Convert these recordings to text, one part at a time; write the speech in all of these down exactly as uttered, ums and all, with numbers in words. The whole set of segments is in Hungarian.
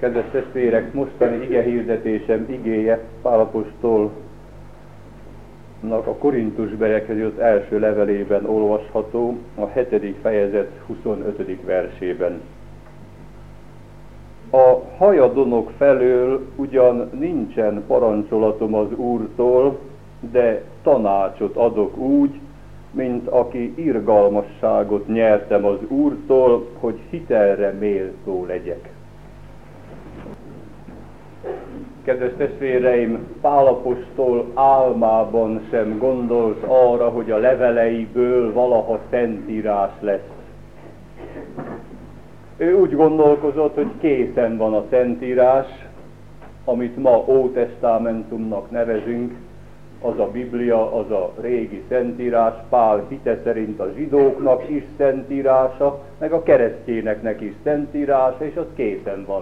Kedves testvérek, mostani igehirdetésem igéje Pál apostolnak a Korintusbeliekhez írt első levelében olvasható, a hetedik fejezet huszonötödik versében. A hajadonok felől ugyan nincsen parancsolatom az Úrtól, de tanácsot adok úgy, mint aki irgalmasságot nyertem az Úrtól, hogy hitelre méltó legyek. Kedves testvéreim, Pál apostol álmában sem gondolt arra, hogy a leveleiből valaha szentírás lesz. Ő úgy gondolkozott, hogy készen van a szentírás, amit ma Ótestamentumnak nevezünk, az a Biblia, az a régi szentírás, Pál hite szerint a zsidóknak is szentírása, meg a keresztényeknek is szentírása, és az készen van.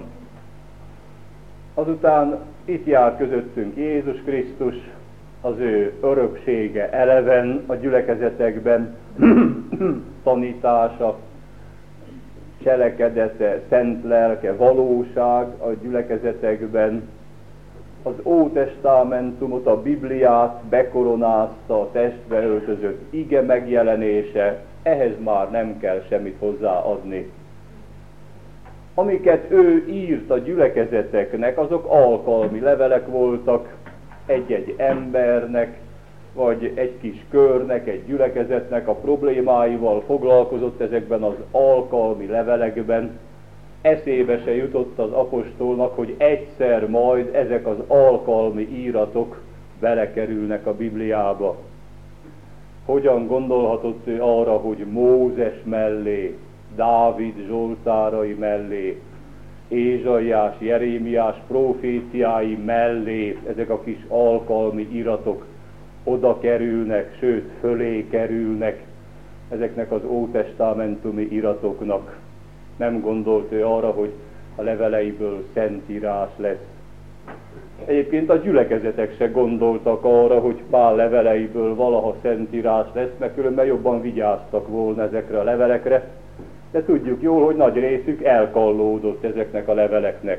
Azután itt jár közöttünk Jézus Krisztus, az ő öröksége eleven a gyülekezetekben, tanítása, cselekedete, szent lelke, valóság a gyülekezetekben. Az Ótestamentumot, a Bibliát bekoronázta a testbe öltözött ige megjelenése, ehhez már nem kell semmit hozzáadni. Amiket ő írt a gyülekezeteknek, azok alkalmi levelek voltak egy-egy embernek, vagy egy kis körnek, egy gyülekezetnek a problémáival foglalkozott ezekben az alkalmi levelekben. Eszébe se jutott az apostolnak, hogy egyszer majd ezek az alkalmi íratok belekerülnek a Bibliába. Hogyan gondolhatott ő arra, hogy Mózes mellé, Dávid zsoltárai mellé, Ézsaiás, Jerémiás proféciái mellé ezek a kis alkalmi iratok oda kerülnek, sőt fölé kerülnek ezeknek az ótestamentumi iratoknak. Nem gondolt ő arra, hogy a leveleiből szentírás lesz. Egyébként a gyülekezetek se gondoltak arra, hogy Pál leveleiből valaha szentírás lesz, mert különben jobban vigyáztak volna ezekre a levelekre, de tudjuk jól, hogy nagy részük elkallódott ezeknek a leveleknek.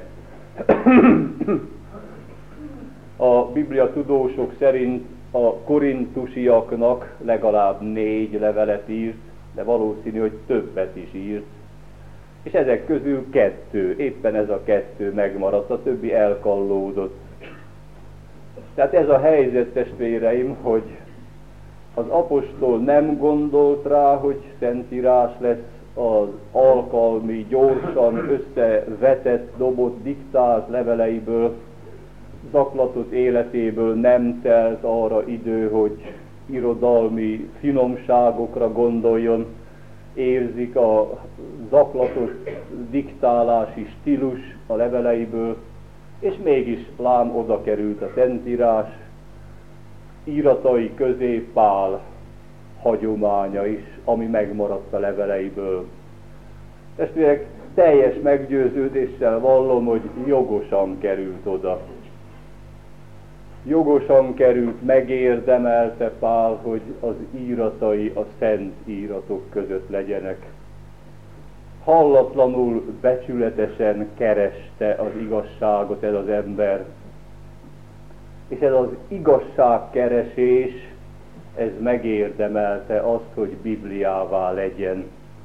A Biblia tudósok szerint a korintusiaknak legalább négy levelet írt, de valószínű, hogy többet is írt. És ezek közül kettő, éppen ez a kettő megmaradt, a többi elkallódott. Tehát ez a helyzet, testvéreim, hogy az apostol nem gondolt rá, hogy szentírás lesz, az alkalmi, gyorsan összevetett, dobott, diktált leveleiből, zaklatott életéből nem telt arra idő, hogy irodalmi finomságokra gondoljon, érzik a zaklatott diktálási stílus a leveleiből, és mégis lám oda került a szentírás, íratai közé Pál hagyománya is, ami megmaradt a leveleiből. Testvérek, teljes meggyőződéssel vallom, hogy jogosan került oda. Jogosan került, megérdemelte Pál, hogy az íratai a szent íratok között legyenek. Hallatlanul, becsületesen kereste az igazságot ez az ember. És ez az igazságkeresés, ez megérdemelte azt, hogy Bibliává legyen.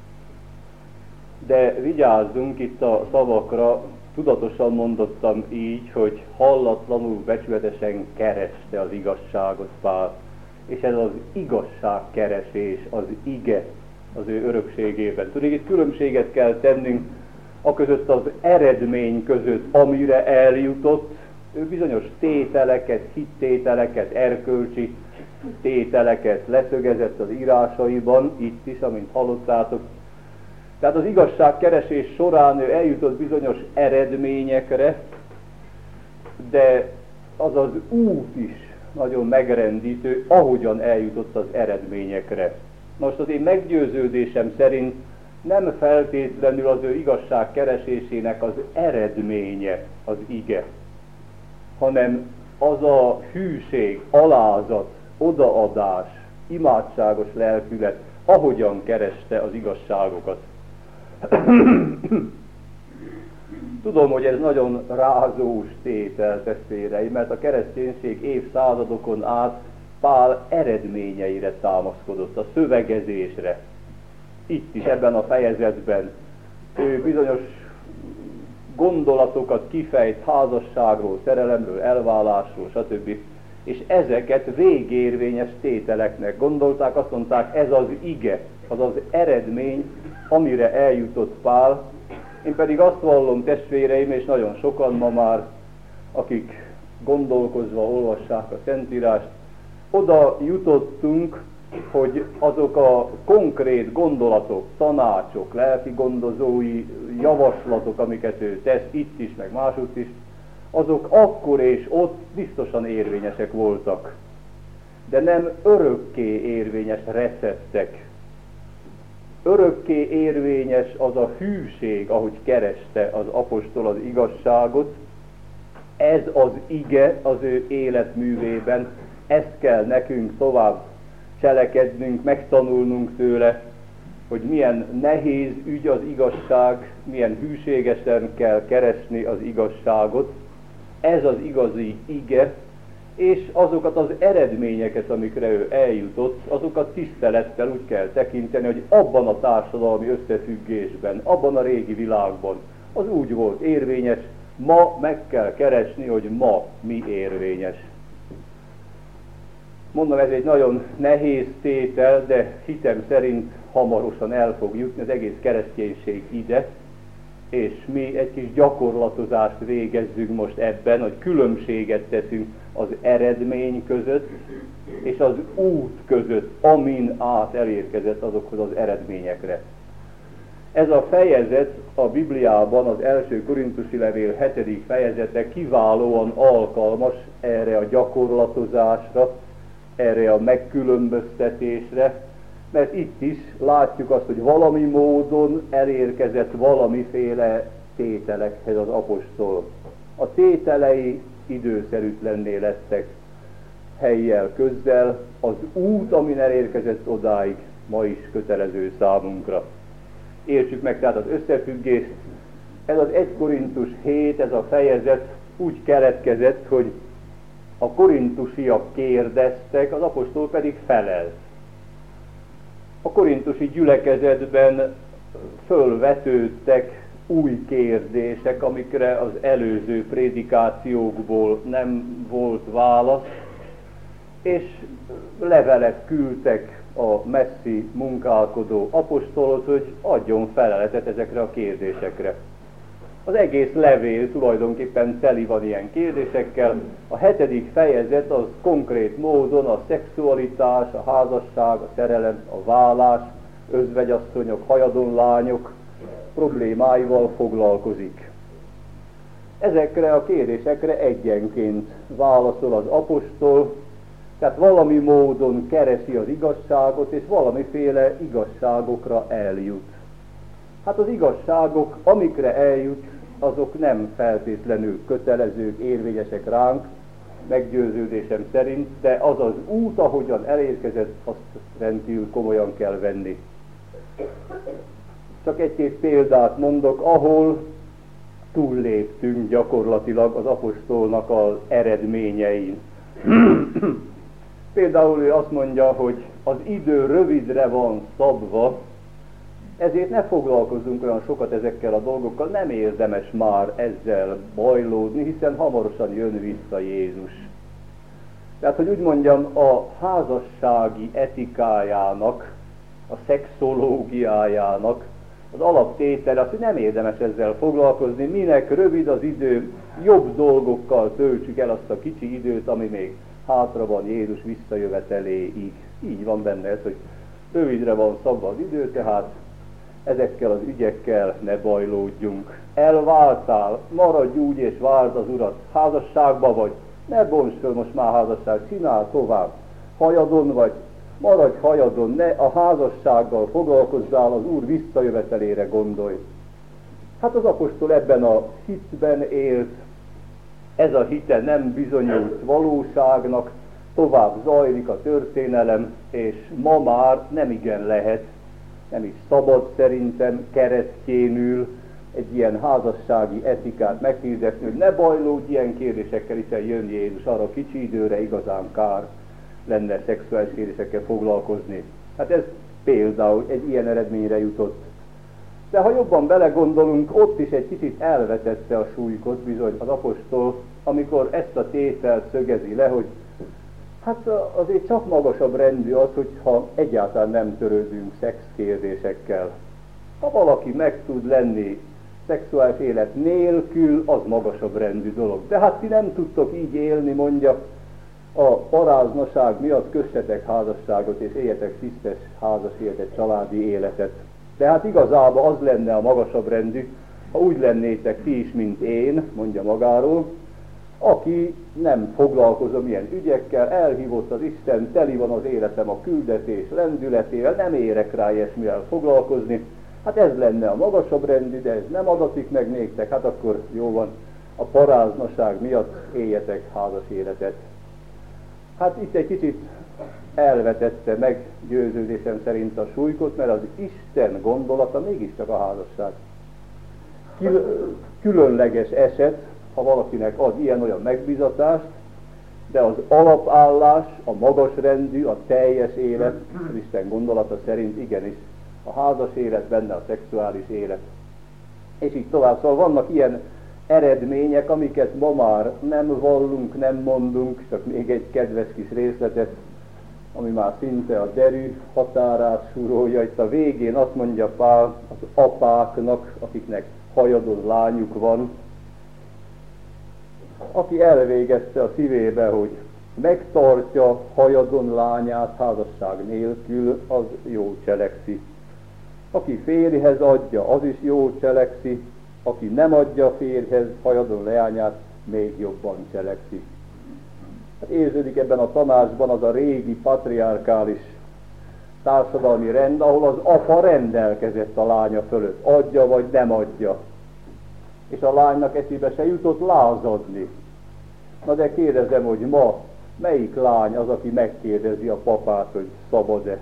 De vigyázzunk itt a szavakra, tudatosan mondottam így, hogy hallatlanul, becsületesen kereste az igazságot Pál. És ez az igazságkeresés, az ige az ő örökségében. Tudjuk, itt különbséget kell tennünk a között az eredmény között, amire eljutott. Ő bizonyos tételeket, hittételeket, erkölcsi tételeket leszögezett az írásaiban, itt is, amint hallottátok. Tehát az igazságkeresés során ő eljutott bizonyos eredményekre, de az az út is nagyon megrendítő, ahogyan eljutott az eredményekre. Most az én meggyőződésem szerint nem feltétlenül az ő igazságkeresésének az eredménye az ige, hanem az a hűség, alázat, odaadás, imádságos lelkület, ahogyan kereste az igazságokat. Tudom, hogy ez nagyon rázós tétel, testvéreim, mert a kereszténység évszázadokon át Pál eredményeire támaszkodott, a szövegezésre. Itt is, ebben a fejezetben ő bizonyos gondolatokat kifejt házasságról, szerelemről, elválásról, stb. És ezeket végérvényes tételeknek gondolták, azt mondták, ez az ige, az az eredmény, amire eljutott Pál. Én pedig azt vallom, testvéreim, és nagyon sokan ma már, akik gondolkozva olvassák a Szentírást, oda jutottunk, hogy azok a konkrét gondolatok, tanácsok, lelki gondozói javaslatok, amiket ő tesz itt is, meg másutt is, azok akkor és ott biztosan érvényesek voltak. De nem örökké érvényes receptek. Örökké érvényes az a hűség, ahogy kereste az apostol az igazságot. Ez az ige az ő életművében, ezt kell nekünk tovább cselekednünk, megtanulnunk tőle, hogy milyen nehéz ügy az igazság, milyen hűségesen kell keresni az igazságot. Ez az igazi ige, és azokat az eredményeket, amikre ő eljutott, azokat tisztelettel úgy kell tekinteni, hogy abban a társadalmi összefüggésben, abban a régi világban az úgy volt érvényes, ma meg kell keresni, hogy ma mi érvényes. Mondom, ez egy nagyon nehéz tétel, de hitem szerint hamarosan el fog jutni az egész kereszténység ide, és mi egy kis gyakorlatozást végezzünk most ebben, hogy különbséget teszünk az eredmény között, és az út között, amin át elérkezett azokhoz az eredményekre. Ez a fejezet a Bibliában, az első korintusi levél hetedik fejezete kiválóan alkalmas erre a gyakorlatozásra, erre a megkülönböztetésre, mert itt is látjuk azt, hogy valami módon elérkezett valamiféle tételekhez az apostol. A tételei időszerűtlenné lettek helyjel, közzel, az út, amin elérkezett odáig, ma is kötelező számunkra. Értsük meg tehát az összefüggést. Ez az egy Korintus hét, ez a fejezet úgy keletkezett, hogy a korintusiak kérdeztek, az apostol pedig felelt. A korintusi gyülekezetben fölvetődtek új kérdések, amikre az előző prédikációkból nem volt válasz, és levelet küldtek a messzi munkálkodó apostolhoz, hogy adjon feleletet ezekre a kérdésekre. Az egész levél tulajdonképpen teli van ilyen kérdésekkel. A hetedik fejezet az konkrét módon a szexualitás, a házasság, a szerelem, a vállás, özvegyasszonyok, hajadonlányok problémáival foglalkozik. Ezekre a kérdésekre egyenként válaszol az apostol, tehát valami módon keresi az igazságot, és valamiféle igazságokra eljut. Hát az igazságok, amikre eljut, azok nem feltétlenül kötelezők, érvényesek ránk, meggyőződésem szerint, de az az út, ahogyan elérkezett, azt rendkívül komolyan kell venni. Csak egy-két példát mondok, ahol túlléptünk gyakorlatilag az apostolnak az eredményein. Például ő azt mondja, hogy az idő rövidre van szabva, ezért ne foglalkozzunk olyan sokat ezekkel a dolgokkal, nem érdemes már ezzel bajlódni, hiszen hamarosan jön vissza Jézus. Tehát, hogy úgy mondjam, a házassági etikájának, a szexológiájának az alaptétele az, hogy nem érdemes ezzel foglalkozni, minek rövid az idő, jobb dolgokkal töltsük el azt a kicsi időt, ami még hátra van Jézus visszajöveteléig. Így van benne ez, hogy rövidre van szabva az idő, tehát ezekkel az ügyekkel ne bajlódjunk. Elváltál, maradj úgy és várd az Urat. Házasságba vagy, ne bonts föl most már házasság, csinál tovább. Hajadon vagy, maradj hajadon, ne a házassággal foglalkozzál, az Úr visszajövetelére gondolj. Hát az apostol ebben a hitben élt, ez a hite nem bizonyult valóságnak, tovább zajlik a történelem, és ma már nem igen lehet, nem is szabad szerintem keresztjénül egy ilyen házassági etikát meghirdetni, hogy ne bajlódj ilyen kérdésekkel, hiszen jön Jézus, arra kicsi időre igazán kár lenne szexuális kérdésekkel foglalkozni. Hát ez például egy ilyen eredményre jutott. De ha jobban belegondolunk, ott is egy kicsit elvetette a súlykot bizony az apostol, amikor ezt a tételt szögezi le, hogy hát azért csak magasabb rendű az, hogyha egyáltalán nem törődünk szex kérdésekkel. Ha valaki meg tud lenni szexuális élet nélkül, az magasabb rendű dolog. De hát ti nem tudtok így élni, mondja, a paráznaság miatt kössetek házasságot, és éljetek tisztes házas életet, családi életet. De hát igazából az lenne a magasabb rendű, ha úgy lennétek ti is, mint én, mondja magáról, aki nem foglalkozom ilyen ügyekkel, elhívott az Isten, teli van az életem a küldetés lendületével, nem érek rá ilyesmivel foglalkozni. Hát ez lenne a magasabb rendű, de ez nem adatik meg néktek, hát akkor jó van, a paráznaság miatt éljetek házas életet. Hát itt egy kicsit elvetette meg győződésem szerint a súlykot, mert az Isten gondolata mégiscsak a házasság. Kül- különleges eset, ha valakinek ad ilyen-olyan megbízatást, de az alapállás, a magas rendű, a teljes élet, az Isten gondolata szerint igenis a házas élet, benne a szexuális élet. És így tovább. Szóval vannak ilyen eredmények, amiket ma már nem vallunk, nem mondunk, csak még egy kedves kis részletet, ami már szinte a derű határát súrolja. Itt a végén azt mondja Pál az apáknak, akiknek hajadon lányuk van, aki elvégezte a szívébe, hogy megtartja hajadon lányát házasság nélkül, az jó cselekszi. Aki férjhez adja, az is jó cselekszi, aki nem adja a férjhez hajadon leányát, még jobban cselekszi. Hát érződik ebben a tanácsban az a régi patriarkális társadalmi rend, ahol az apa rendelkezett a lánya fölött, adja vagy nem adja. És a lánynak eszébe se jutott lázadni. Na de kérdezem, hogy ma melyik lány az, aki megkérdezi a papát, hogy szabad-e?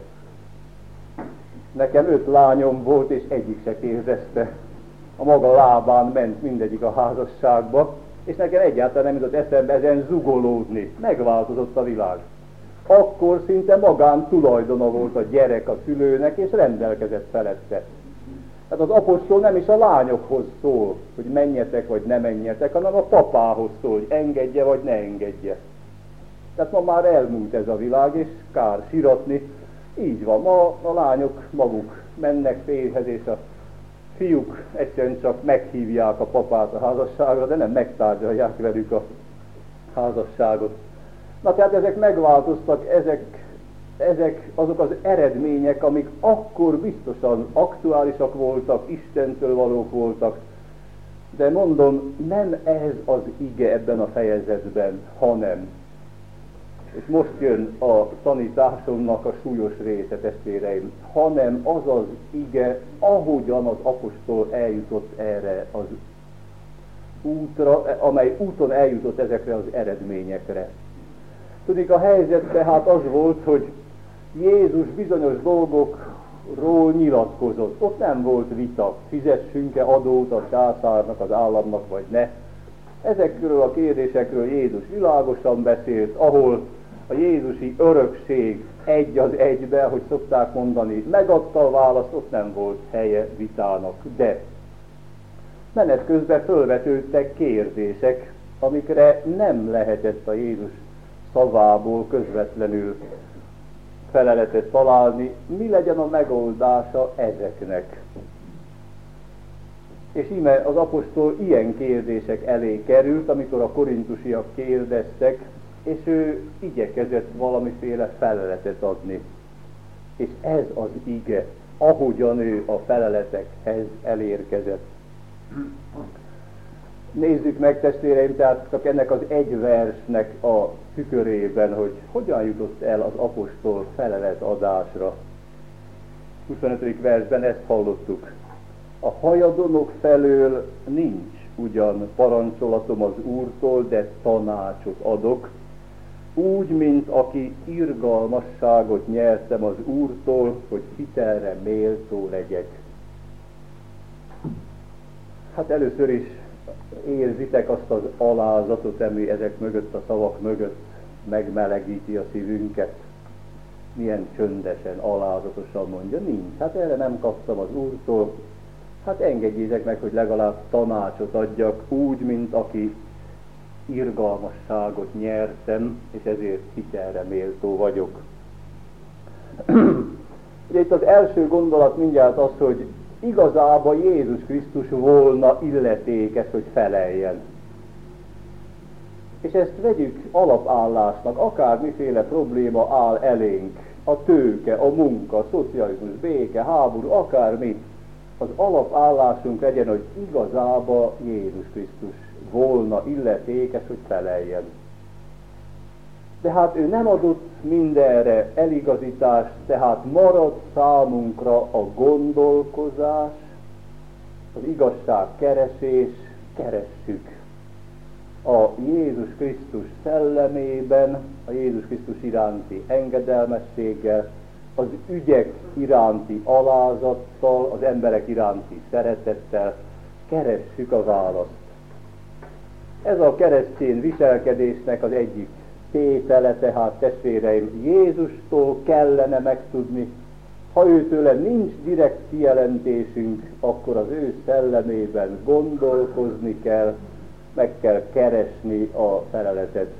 Nekem öt lányom volt, és egyik se kérdezte. A maga lábán ment mindegyik a házasságba, és nekem egyáltalán nem jutott eszembe ezen zugolódni. Megváltozott a világ. Akkor szinte magán tulajdona volt a gyerek a szülőnek, és rendelkezett felette. Hát az apostol nem is a lányokhoz szól, hogy menjetek vagy ne menjetek, hanem a papához szól, hogy engedje vagy ne engedje. Tehát ma már elmúlt ez a világ, és kár siratni. Így van, ma a lányok maguk mennek férjhez, és a fiúk egyszerűen csak meghívják a papát a házasságra, de nem megtárgyalják velük a házasságot. Na tehát ezek megváltoztak, ezek, ezek azok az eredmények, amik akkor biztosan aktuálisak voltak, Istentől valók voltak, de mondom, nem ez az ige ebben a fejezetben, hanem. És most jön a tanításomnak a súlyos része, testvéreim, hanem az az ige, ahogyan az apostol eljutott erre az útra, amely úton eljutott ezekre az eredményekre. Tudjuk, a helyzet tehát az volt, hogy Jézus bizonyos dolgokról nyilatkozott. Ott nem volt vita, fizessünk-e adót a császárnak, az államnak, vagy ne. Ezekről a kérdésekről Jézus világosan beszélt, ahol a jézusi örökség egy az egybe, hogy szokták mondani, megadta a választ, ott nem volt helye vitának. De menet közben fölvetődtek kérdések, amikre nem lehetett a Jézus szavából közvetlenül feleletet találni, mi legyen a megoldása ezeknek. És íme az apostol ilyen kérdések elé került, amikor a korintusiak kérdeztek, és ő igyekezett valamiféle feleletet adni. És ez az ige, ahogyan ő a feleletekhez elérkezett. Nézzük meg, testvéreim, tehát csak ennek az egy versnek a tükörében, hogy hogyan jutott el az apostol feleletadásra. huszonötödik versben ezt hallottuk. A hajadonok felől nincs ugyan parancsolatom az Úrtól, de tanácsot adok, úgy, mint aki irgalmasságot nyertem az Úrtól, hogy hitelre méltó legyek. Hát először is érzitek azt az alázatot, ami ezek mögött, a szavak mögött megmelegíti a szívünket. Milyen csöndesen, alázatosan mondja, nincs. Hát erre nem kaptam az Úrtól. Hát engedjétek meg, hogy legalább tanácsot adjak, úgy, mint aki irgalmasságot nyertem, és ezért hitelre méltó vagyok. Ugye itt az első gondolat mindjárt az, hogy igazából Jézus Krisztus volna illetékes, hogy feleljen. És ezt vegyük alapállásnak, akármiféle probléma áll elénk, a tőke, a munka, a szocializmus, béke, háború, akármi, az alapállásunk legyen, hogy igazából Jézus Krisztus volna illetékes, hogy feleljen. De hát ő nem adott mindenre eligazítást, tehát marad számunkra a gondolkozás, az igazság keresés, keressük. A Jézus Krisztus szellemében, a Jézus Krisztus iránti engedelmességgel, az ügyek iránti alázattal, az emberek iránti szeretettel keressük a választ. Ez a keresztény viselkedésnek az egyik tétele, tehát testvéreim, Jézustól kellene megtudni, ha őtőle nincs direkt kijelentésünk, akkor az ő szellemében gondolkozni kell, meg kell keresni a feleletet.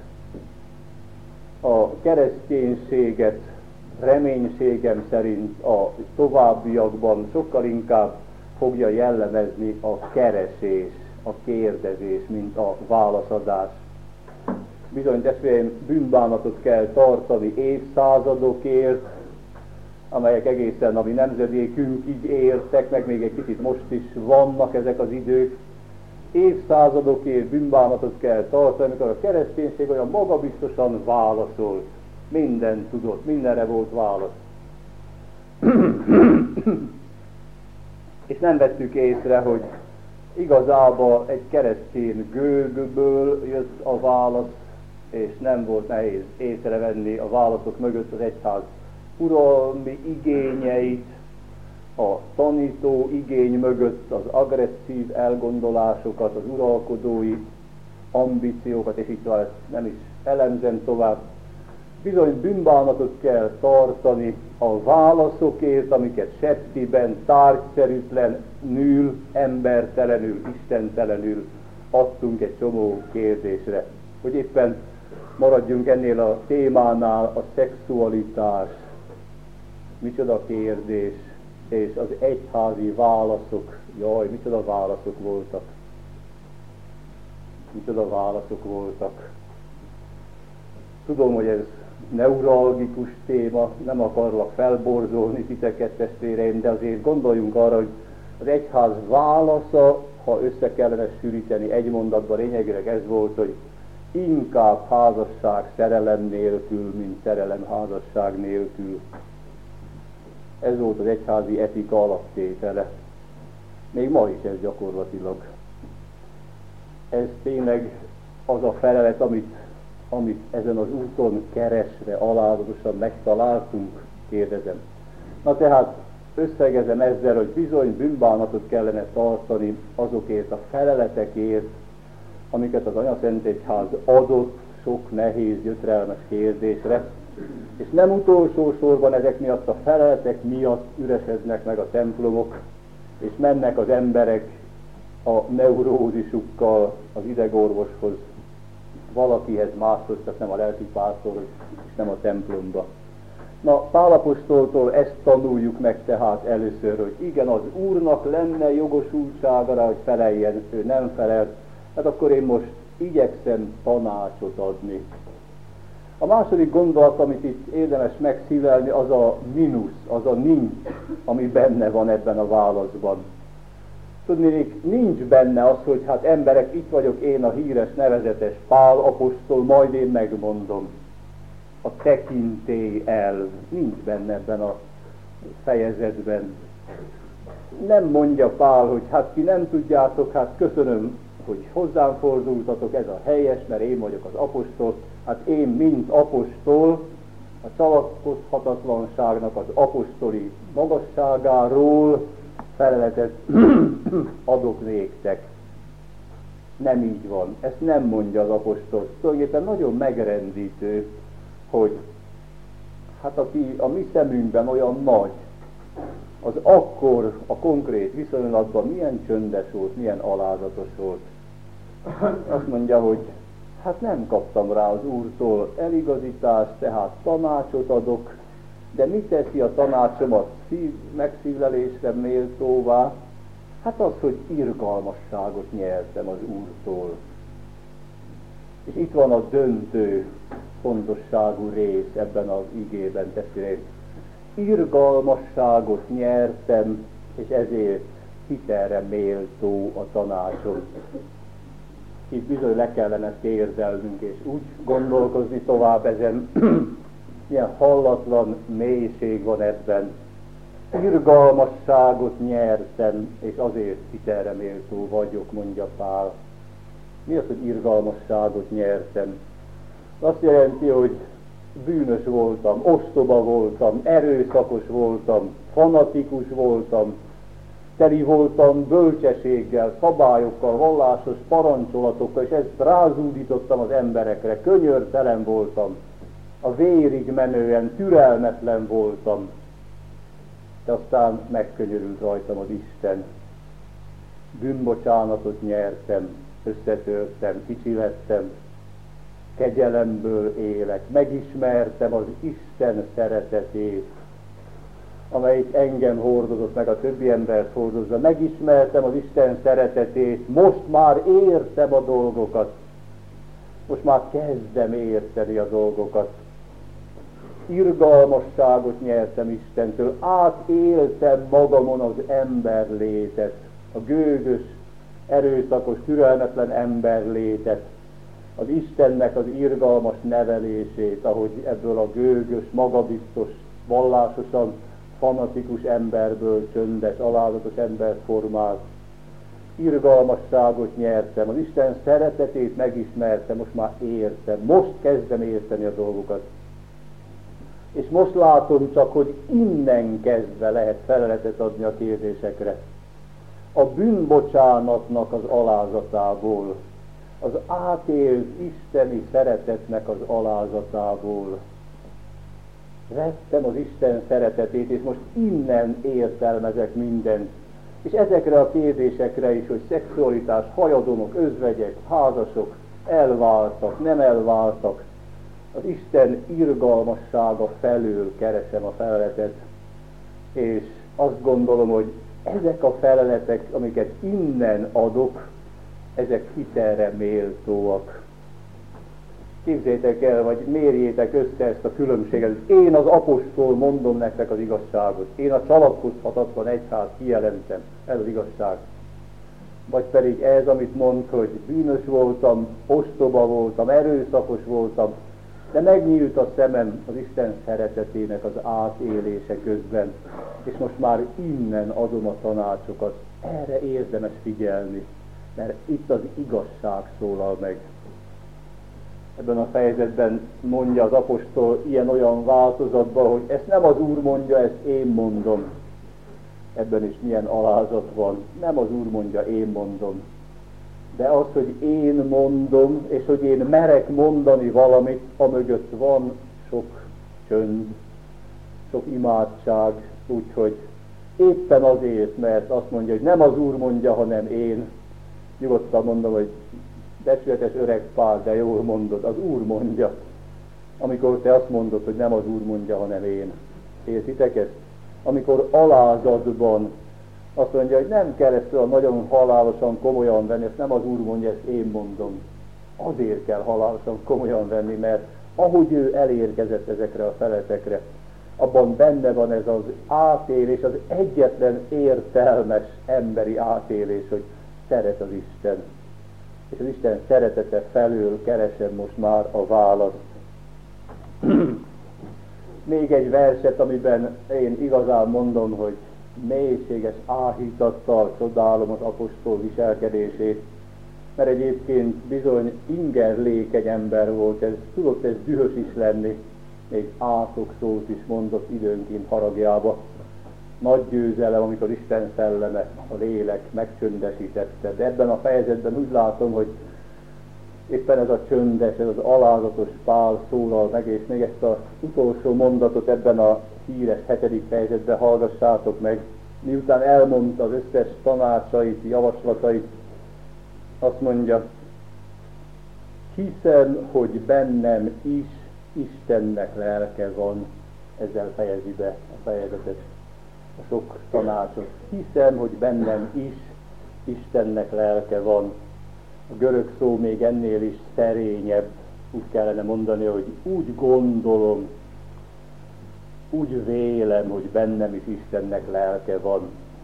A kereszténységet reménységem szerint a továbbiakban sokkal inkább fogja jellemezni a keresés, a kérdezés, mint a válaszadás. Bizony, testvéreim, bűnbánatot kell tartani évszázadokért, amelyek egészen a mi nemzedékünkig értek, meg még egy kicsit most is vannak ezek az idők. Évszázadokért bűnbánatot kell tartani, amikor a kereszténység olyan magabiztosan válaszolt. Minden tudott, mindenre volt válasz. És nem vettük észre, hogy igazából egy keresztény gőgből jött a válasz, és nem volt nehéz észrevenni a válaszok mögött az egyház uralmi igényeit, a tanító igény mögött az agresszív elgondolásokat, az uralkodói ambíciókat, és itt van, nem is elemzem tovább. Bizony bűnbánatot kell tartani a válaszokért, amiket septiben, tárgyszerűtlenül, embertelenül, istentelenül adtunk egy csomó kérdésre. Hogy éppen maradjunk ennél a témánál, a szexualitás, micsoda kérdés, és az egyházi válaszok, jaj, micsoda válaszok voltak. Micsoda válaszok voltak. Tudom, hogy ez neuralgikus téma, nem akarlak felborzolni titeket, testvéreim, de azért gondoljunk arra, hogy az egyház válasza, ha össze kellene sűríteni egy mondatban, lényegileg ez volt, hogy inkább házasság szerelem nélkül, mint szerelem házasság nélkül. Ez volt az egyházi etika alaptétele. Még ma is ez gyakorlatilag. Ez tényleg az a felelet, amit, amit ezen az úton keresve, alázatosan megtaláltunk, kérdezem. Na tehát összegezem ezzel, hogy bizony bűnbánatot kellene tartani azokért a feleletekért, amiket az Anyaszentegyház adott sok nehéz, gyötrelmes kérdésre, és nem utolsó sorban ezek miatt a feleletek miatt üresednek meg a templomok, és mennek az emberek a neurózisukkal az idegorvoshoz, valakihez máshoz, csak nem a lelkipásztorhoz, és nem a templomba. Na, Pál apostoltól ezt tanuljuk meg tehát először, hogy igen, az Úrnak lenne jogosultsága, hogy feleljen, ő nem felelt, hát akkor én most igyekszem tanácsot adni. A második gondolat, amit itt érdemes megszívelni, az a mínusz, az a nincs, ami benne van ebben a válaszban. Tudnék, nincs benne az, hogy hát emberek, itt vagyok én a híres, nevezetes Pál apostol, majd én megmondom. A tekintély elv nincs benne ebben a fejezetben. Nem mondja Pál, hogy hát ti nem tudjátok, hát köszönöm, hogy hozzám fordultatok, ez a helyes, mert én vagyok az apostol. Hát én, mint apostol, a csalakozhatatlanságnak az apostoli magasságáról feleletet adok néktek. Nem így van. Ezt nem mondja az apostol. Tulajdonképpen nagyon megrendítő, hogy hát aki a mi szemünkben olyan nagy, az akkor a konkrét viszonylatban milyen csöndes volt, milyen alázatos volt. Azt mondja, hogy hát nem kaptam rá az Úrtól eligazítást, tehát tanácsot adok, de mi teszi a tanácsomat szív, megszívlelésre méltóvá? Hát az, hogy irgalmasságot nyertem az Úrtól. És itt van a döntő fontosságú rész ebben az igében, testvérem. Irgalmasságot nyertem, és ezért hitelre méltó a tanácsom. Itt bizony le kellene térdelnünk, és úgy gondolkozni tovább ezen, milyen hallatlan mélység van ebben. Irgalmasságot nyertem, és azért hitelre méltó vagyok, mondja Pál. Mi az, hogy irgalmasságot nyertem? Azt jelenti, hogy bűnös voltam, ostoba voltam, erőszakos voltam, fanatikus voltam, teli voltam bölcsességgel, szabályokkal, vallásos parancsolatokkal, és ezt rázúdítottam az emberekre, könyörtelen voltam, a vérig menően türelmetlen voltam, de aztán megkönyörült rajtam az Isten. Bűnbocsánatot nyertem, összetörtem, kicsi lettem, kegyelemből élek, megismertem az Isten szeretetét, amelyik engem hordozott, meg a többi embert hordozza. Megismertem az Isten szeretetét, most már értem a dolgokat, most már kezdem érteni a dolgokat. Irgalmasságot nyertem Istentől, átéltem magamon az emberlétet, a gőgös, erőszakos, türelmetlen emberlétet, az Istennek az irgalmas nevelését, ahogy ebből a gőgös, magabiztos, vallásosan fanatikus emberből csöndes, alázatos embert formált. Irgalmasságot nyertem, az Isten szeretetét megismertem, most már értem, most kezdem érteni a dolgokat. És most látom csak, hogy innen kezdve lehet feleletet adni a kérdésekre. A bűnbocsánatnak az alázatából, az átélt isteni szeretetnek az alázatából vettem az Isten szeretetét, és most innen értelmezek mindent. És ezekre a kérdésekre is, hogy szexualitás, hajadonok, özvegyek, házasok, elváltak, nem elváltak, az Isten irgalmassága felől keresem a feleletet, és azt gondolom, hogy ezek a feleletek, amiket innen adok, ezek hitelre méltóak. Képzeljétek el, vagy mérjétek össze ezt a különbséget. Én az apostol mondom nektek az igazságot. Én a családkozhatatlan egyház kijelentem. Ez az igazság. Vagy pedig ez, amit mond, hogy bűnös voltam, ostoba voltam, erőszakos voltam, de megnyílt a szemem az Isten szeretetének az átélése közben, és most már innen adom a tanácsokat. Erre érdemes figyelni, mert itt az igazság szólal meg. Ebben a fejezetben mondja az apostol ilyen-olyan változatban, hogy ezt nem az Úr mondja, ezt én mondom. Ebben is milyen alázat van. Nem az Úr mondja, én mondom. De az, hogy én mondom, és hogy én merek mondani valamit, amögött van sok csönd, sok imádság, úgyhogy éppen azért, mert azt mondja, hogy nem az Úr mondja, hanem én. Nyugodtan mondom, hogy becsületes öreg Pál, de jól mondod, az Úr mondja. Amikor te azt mondod, hogy nem az Úr mondja, hanem én. Értitek ezt? Amikor alázatban azt mondja, hogy nem kell ezt olyan nagyon halálosan komolyan venni, ezt nem az Úr mondja, ezt én mondom. Azért kell halálosan komolyan venni, mert ahogy ő elérkezett ezekre a feletekre, abban benne van ez az átélés, az egyetlen értelmes emberi átélés, hogy szeret az Isten. És az Isten szeretete felől keresem most már a választ. Még egy verset, amiben én igazán mondom, hogy mélységes áhítattal csodálom az apostol viselkedését, mert egyébként bizony ingerlékeny ember volt, ez, tudott ez dühös is lenni, még átok szót is mondott időnként haragjába. nagy győzelem, amikor Isten szelleme, a lélek megcsöndesítette. De ebben a fejezetben úgy látom, hogy éppen ez a csöndes, ez az alázatos Pál szólal meg, és még ezt az utolsó mondatot ebben a híres hetedik fejezetben hallgassátok meg. Miután elmondta az összes tanácsait, javaslatait, azt mondja, hiszem, hogy bennem is Istennek lelke van, ezzel fejezi be a fejezetet, a sok tanácsot. Hiszem, hogy bennem is Istennek lelke van. A görög szó még ennél is szerényebb, úgy kellene mondani, hogy úgy gondolom, úgy vélem, hogy bennem is Istennek lelke van.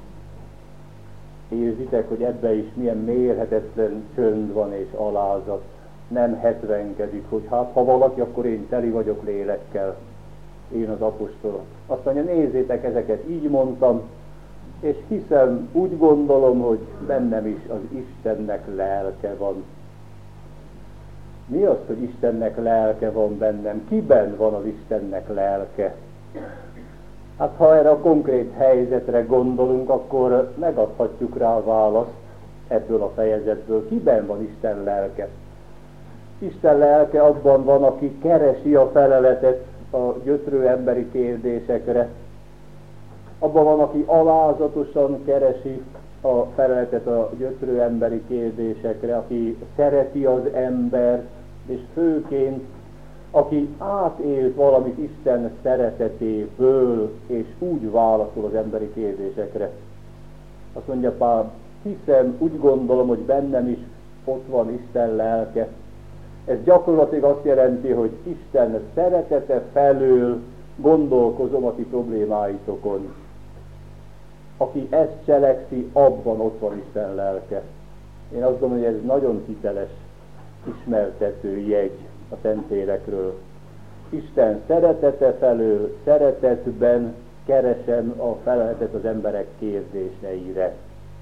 Érzitek, hogy ebbe is milyen mérhetetlen csönd van és alázat. Nem hetvenkedik, hogy hát ha valaki, akkor én teli vagyok lélekkel, én az apostol. Azt mondja, nézzétek, ezeket így mondtam, és hiszem, úgy gondolom, hogy bennem is az Istennek lelke van. Mi az, hogy Istennek lelke van bennem? Kiben van az Istennek lelke? Hát ha erre a konkrét helyzetre gondolunk, akkor megadhatjuk rá a választ ebből a fejezetből. Kiben van Isten lelke? Isten lelke abban van, aki keresi a feleletet a gyötrő emberi kérdésekre. Abban van, aki alázatosan keresi a feleletet a gyötrő emberi kérdésekre, aki szereti az embert, és főként, aki átélt valamit Isten szeretetéből, és úgy válaszol az emberi kérdésekre. Azt mondja Pál, hiszem, úgy gondolom, hogy bennem is ott van Isten lelke. Ez gyakorlatilag azt jelenti, hogy Isten szeretete felől gondolkozom a ti problémáitokon. Aki ezt cselekszi, abban ott van Isten lelke. Én azt gondolom, hogy ez nagyon hiteles ismertető jegy a Szentlélekről. Isten szeretete felől, szeretetben keresem a feleletet az emberek kérdéseire.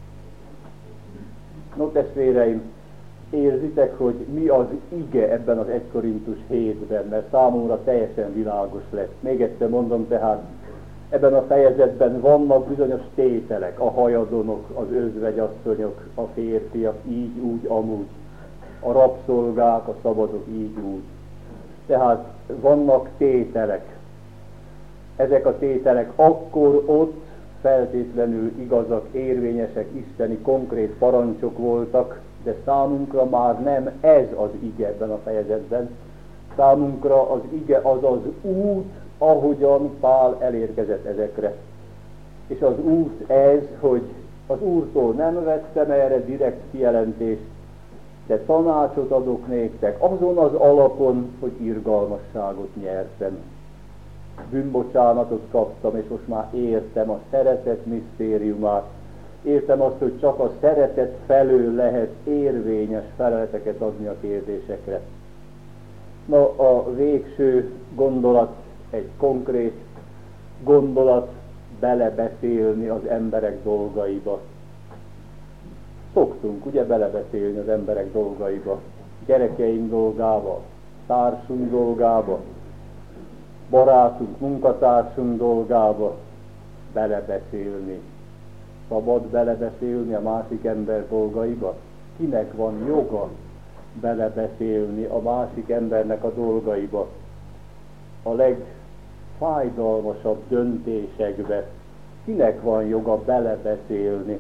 No, testvéreim, érzitek, hogy mi az ige ebben az egy Korintus hétben, mert számomra teljesen világos lesz. Még egyszer mondom, tehát ebben a fejezetben vannak bizonyos tételek, a hajadonok, az özvegyasszonyok, a férfiak, így, úgy, amúgy, a rabszolgák, a szabadok, így, úgy. Tehát vannak tételek. Ezek a tételek akkor ott feltétlenül igazak, érvényesek, isteni konkrét parancsok voltak, de számunkra már nem ez az ige ebben a fejezetben. Számunkra az ige az az út, ahogyan Pál elérkezett ezekre. És az út ez, hogy az Úrtól nem vettem erre direkt kijelentést, de tanácsot adok néktek azon az alapon, hogy irgalmasságot nyertem. Bűnbocsánatot kaptam, és most már értem a szeretet misztériumát. Értem azt, hogy csak a szeretet felől lehet érvényes feleleteket adni a kérdésekre. Na, a végső gondolat, egy konkrét gondolat, belebeszélni az emberek dolgaiba. Szoktunk ugye belebeszélni az emberek dolgaiba, gyerekeink dolgába, társunk dolgába, barátunk, munkatársunk dolgába belebeszélni. Szabad belebeszélni a másik ember dolgaiba? Kinek van joga belebeszélni a másik embernek a dolgaiba? A legfájdalmasabb döntésekbe kinek van joga belebeszélni?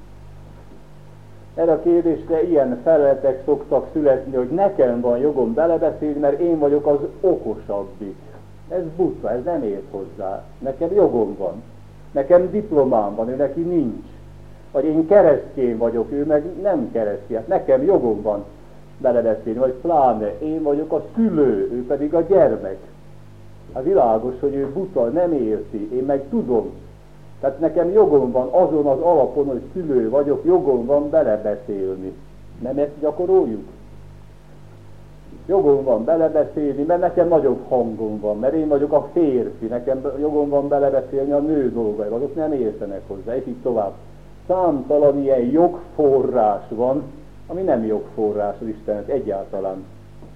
Erre a kérdésre ilyen feleletek szoktak születni, hogy nekem van jogom belebeszélni, mert én vagyok az okosabbik. Ez buta, ez nem ért hozzá. Nekem jogom van. Nekem diplomám van, ő neki nincs. Vagy én keresztény vagyok, ő meg nem keresztény. Hát nekem jogom van belebeszélni, vagy pláne én vagyok a szülő, ő pedig a gyermek. Hát világos, hogy ő buta, nem érti, én meg tudom. Tehát nekem jogom van azon az alapon, hogy szülő vagyok, jogom van belebeszélni. Nem ezt gyakoroljuk? Jogom van belebeszélni, mert nekem nagyobb hangom van, mert én vagyok a férfi, nekem jogom van belebeszélni a nő dolgaival, azok nem értenek hozzá, és így tovább. Számtalan ilyen jogforrás van, ami nem jogforrás az Istennek egyáltalán.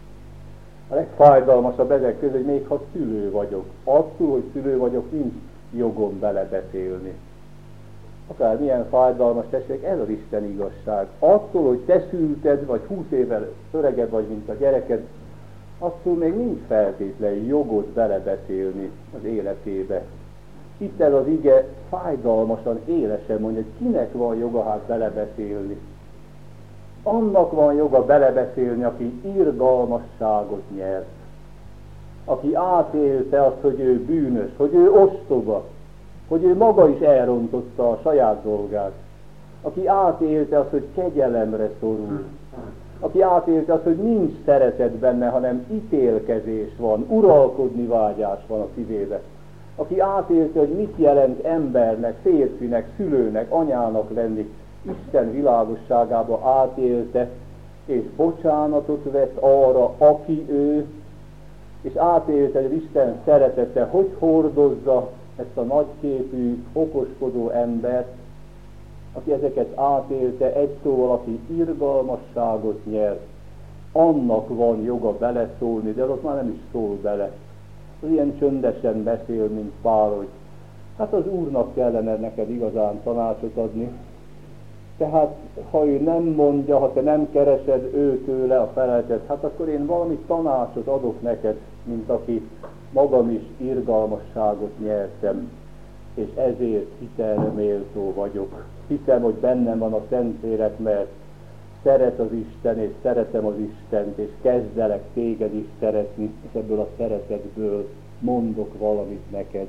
A legfájdalmasabb ezek közül, hogy még ha szülő vagyok. Attól, hogy szülő vagyok, nincs jogom belebeszélni. Akár milyen fájdalmas tessék, ez az Isten igazság. Attól, hogy te szülted, vagy húsz évvel öregebb vagy, mint a gyereked, attól még nincs feltétlenül jogod belebeszélni az életébe. Itt ez az ige fájdalmasan, élesen mondja, hogy kinek van joga hát belebeszélni. Annak van joga belebeszélni, aki irgalmasságot nyert. Aki átélte azt, hogy ő bűnös, hogy ő ostoba, hogy ő maga is elrontotta a saját dolgát. Aki átélte azt, hogy kegyelemre szorul. Aki átélte azt, hogy nincs szeretet benne, hanem ítélkezés van, uralkodni vágyás van a szívébe. Aki átélte, hogy mit jelent embernek, férfinek, szülőnek, anyának lenni, Isten világosságába átélte, és bocsánatot vett arra, aki ő, és átélte, hogy Isten szeretete, hogy hordozza ezt a nagyképű, okoskodó embert, aki ezeket átélte, egy szóval, aki irgalmasságot nyert, annak van joga beleszólni, de az már nem is szól bele. Az ilyen csöndesen beszél, mint Pál, hogy hát az Úrnak kellene neked igazán tanácsot adni. Tehát, ha ő nem mondja, ha te nem keresed őtőle a feleltet, hát akkor én valami tanácsot adok neked, mint aki magam is irgalmasságot nyertem, és ezért hitelre méltó vagyok. Hiszem, hogy bennem van a Szentlélek, mert szeret az Isten, és szeretem az Istent, és kezdelek téged is szeretni, és ebből a szeretetből mondok valamit neked.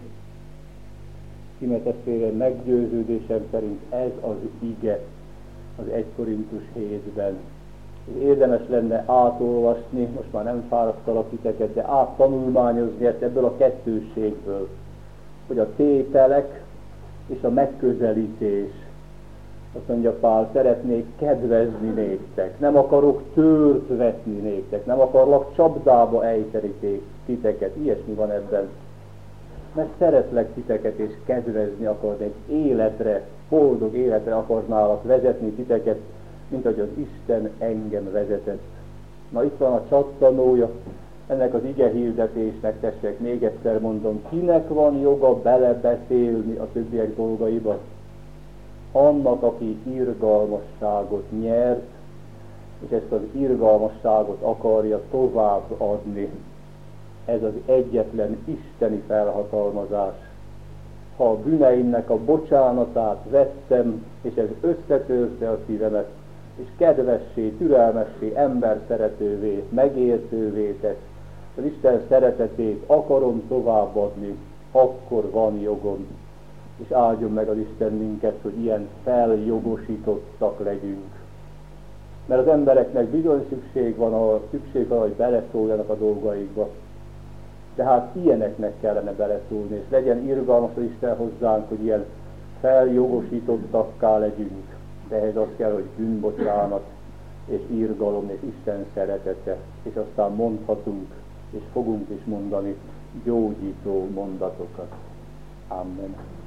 Íme testvérem, meggyőződésem szerint ez az ige az egy Korintus hétben. Érdemes lenne átolvasni, most már nem fárasztalak titeket, de áttanulmányozni ezt ebből a kettősségből, hogy a tételek és a megközelítés. Azt mondja Pál, szeretnék kedvezni néktek, nem akarok tőrt vetni néktek, nem akarlak csapdába ejteni titeket, ilyesmi van ebben. Mert szeretlek titeket, és kedvezni akarnék, életre, boldog életre akarnálak vezetni titeket, mint ahogy az Isten engem vezetett. Na itt van a csattanója ennek az ige hirdetésnek, tessék, még egyszer mondom, kinek van joga belebeszélni a többiek dolgaiba? Annak, aki irgalmasságot nyert, és ezt az irgalmasságot akarja továbbadni. Ez az egyetlen isteni felhatalmazás. Ha a bűneimnek a bocsánatát vettem, és ez összetörte a szívemet, és kedvessé, türelmessé, emberszeretővé, megértővé tesz, az Isten szeretetét akarom továbbadni, akkor van jogom. És áldjon meg az Isten minket, hogy ilyen feljogosítottak legyünk. Mert az embereknek bizony szükség van, a szükség van, hogy beleszóljanak a dolgaikba. De hát ilyeneknek kellene beleszólni, és legyen irgalmas az Isten hozzánk, hogy ilyen feljogosítottakká legyünk. De ehhez az kell, hogy bűnbocsánat, és irgalom, és Isten szeretete, és aztán mondhatunk, és fogunk is mondani gyógyító mondatokat. Amen.